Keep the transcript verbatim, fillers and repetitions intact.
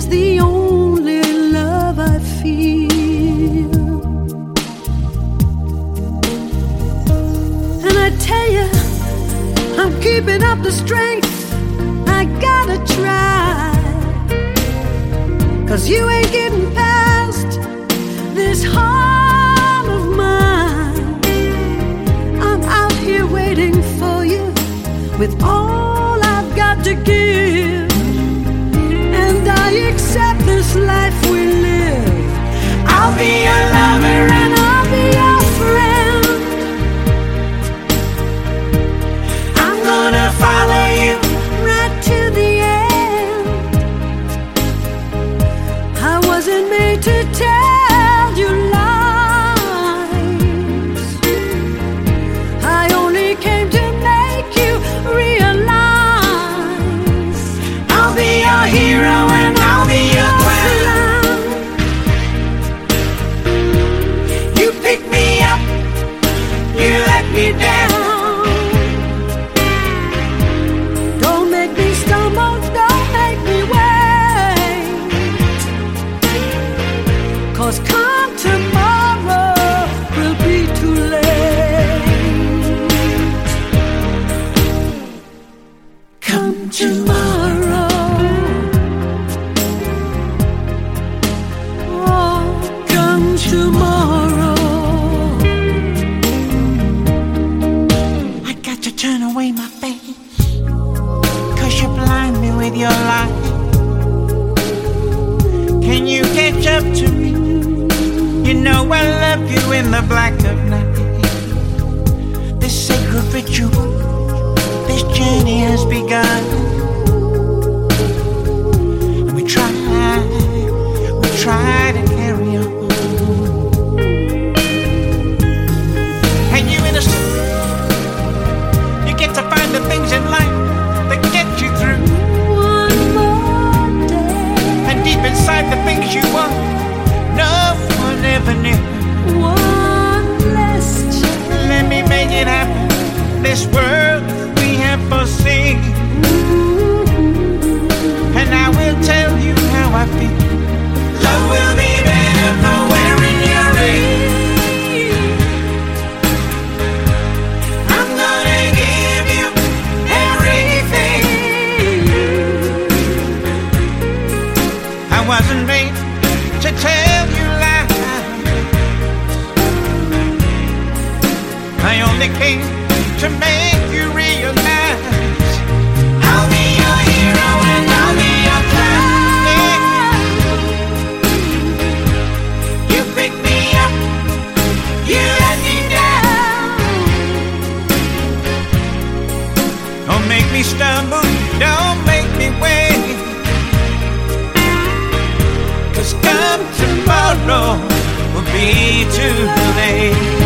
is the only love I feel. And I tell you, I'm keeping up the strength. I gotta try, 'cause you ain't getting past this heart of mine. I'm out here waiting for you with all I've got to give, and I accept this life we live. I'll be your lover and I'll be your friend. I'm gonna follow you right to the end. I wasn't made to tell you lies. I only came to make you realize I'll be your hero and I'll be your clown. You pick me up, you let me down. Don't make me stumble, don't make me wait, 'cause come tomorrow will be too late. Come tomorrow, oh, come tomorrow. I got to turn away my face, 'cause you blind me with your light. Can you catch up to me? You know I love you in the black of night. This sacred ritual, this journey has begun. And we try, we try to carry on. And you innocent, you get to find the things in life that get you through. One more day, And deep inside the things you want, no one ever knew. one less chance. Let me make it happen. This world we have foreseen, and I will tell you how I feel. Love will be better for wearing your ring. I'm gonna give you everything. I wasn't made to tell you lies. I only came to make you realize I'll be your hero and I'll be your clown. Yeah. You pick me up, you let me down. Don't make me stumble, don't make me wait, 'cause come tomorrow will be too late.